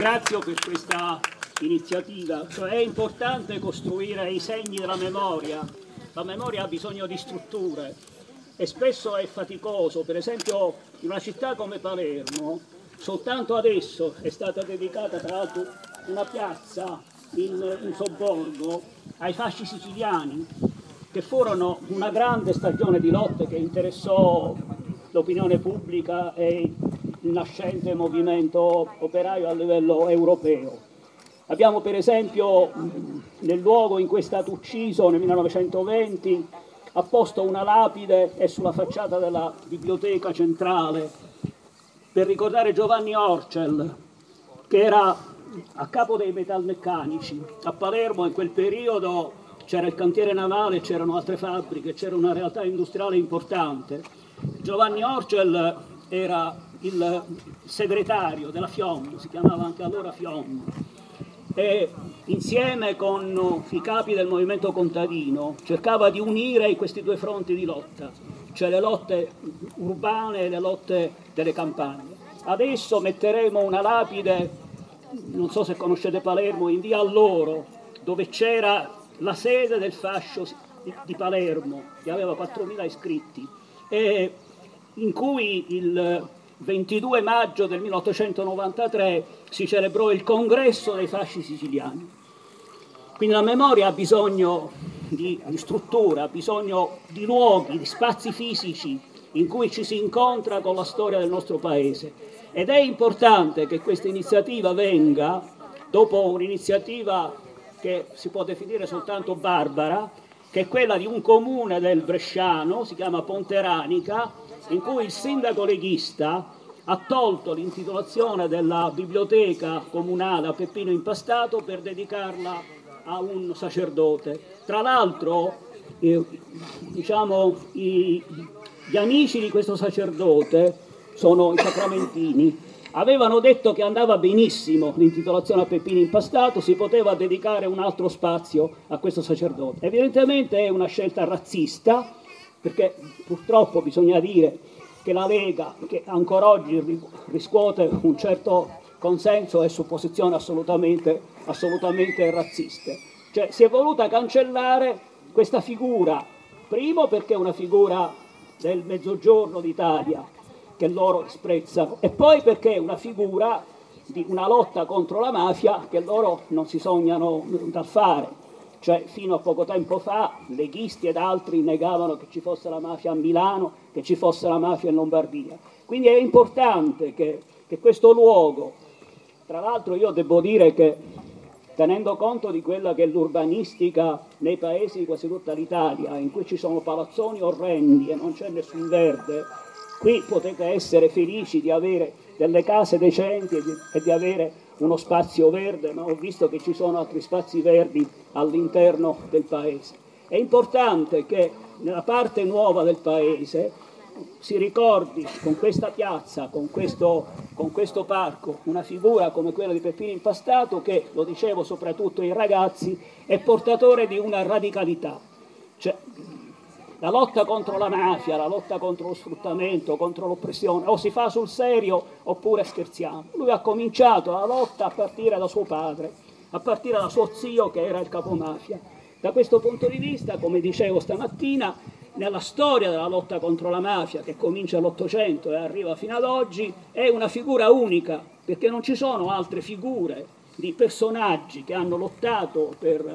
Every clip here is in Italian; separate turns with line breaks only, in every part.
Ringrazio per questa iniziativa, cioè è importante costruire i segni della memoria. La memoria ha bisogno di strutture e spesso è faticoso. Per esempio in una città come Palermo soltanto adesso è stata dedicata tra l'altro una piazza in sobborgo ai fasci siciliani, che furono una grande stagione di lotte che interessò l'opinione pubblica e il nascente movimento operaio a livello europeo. Abbiamo per esempio nel luogo in cui è stato ucciso nel 1920 apposto una lapide e sulla facciata della biblioteca centrale per ricordare Giovanni Orcel, che era a capo dei metalmeccanici. A Palermo in quel periodo c'era il cantiere navale, c'erano altre fabbriche, c'era una realtà industriale importante. Giovanni Orcel era il segretario della FIOM, si chiamava anche allora FIOM, e insieme con i capi del movimento contadino cercava di unire questi due fronti di lotta, cioè le lotte urbane e le lotte delle campagne. Adesso metteremo una lapide, non so se conoscete Palermo, in via Alloro, dove c'era la sede del fascio di Palermo, che aveva 4.000 iscritti, e in cui il 22 maggio del 1893 si celebrò il congresso dei fasci siciliani. Quindi la memoria ha bisogno di struttura, ha bisogno di luoghi, di spazi fisici in cui ci si incontra con la storia del nostro paese. Ed è importante che questa iniziativa venga dopo un'iniziativa che si può definire soltanto barbara, che è quella di un comune del Bresciano, si chiama Ponteranica, in cui il sindaco leghista ha tolto l'intitolazione della biblioteca comunale a Peppino Impastato per dedicarla a un sacerdote. Tra l'altro, gli amici di questo sacerdote sono i sacramentini. Avevano detto che andava benissimo l'intitolazione a Peppino Impastato, si poteva dedicare un altro spazio a questo sacerdote. Evidentemente è una scelta razzista, perché purtroppo bisogna dire che la Lega, che ancora oggi riscuote un certo consenso, è su posizioni assolutamente razziste. Cioè si è voluta cancellare questa figura, primo perché è una figura del Mezzogiorno d'Italia che loro disprezzano, e poi perché è una figura di una lotta contro la mafia che loro non si sognano dal fare. Cioè fino a poco tempo fa leghisti ed altri negavano che ci fosse la mafia a Milano, che ci fosse la mafia in Lombardia. Quindi è importante che questo luogo, tra l'altro io devo dire che tenendo conto di quella che è l'urbanistica nei paesi di quasi tutta l'Italia, in cui ci sono palazzoni orrendi e non c'è nessun verde, qui potete essere felici di avere delle case decenti e di avere uno spazio verde, ma ho visto che ci sono altri spazi verdi all'interno del paese. È importante che nella parte nuova del paese si ricordi con questa piazza, con questo parco, una figura come quella di Peppino Impastato che, lo dicevo soprattutto ai ragazzi, è portatore di una radicalità. Cioè, la lotta contro la mafia, la lotta contro lo sfruttamento, contro l'oppressione, o si fa sul serio oppure scherziamo. Lui ha cominciato la lotta a partire da suo padre, a partire da suo zio che era il capomafia. Da questo punto di vista, come dicevo stamattina, nella storia della lotta contro la mafia, che comincia all'Ottocento e arriva fino ad oggi, è una figura unica, perché non ci sono altre figure di personaggi che hanno lottato per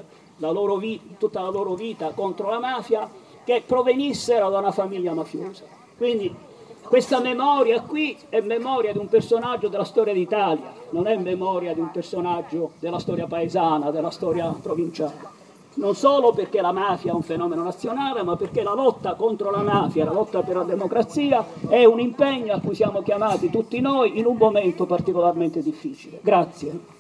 tutta la loro vita contro la mafia, che provenissero da una famiglia mafiosa. Quindi questa memoria qui è memoria di un personaggio della storia d'Italia, non è memoria di un personaggio della storia paesana, della storia provinciale. Non solo perché la mafia è un fenomeno nazionale, ma perché la lotta contro la mafia, la lotta per la democrazia è un impegno a cui siamo chiamati tutti noi in un momento particolarmente difficile. Grazie.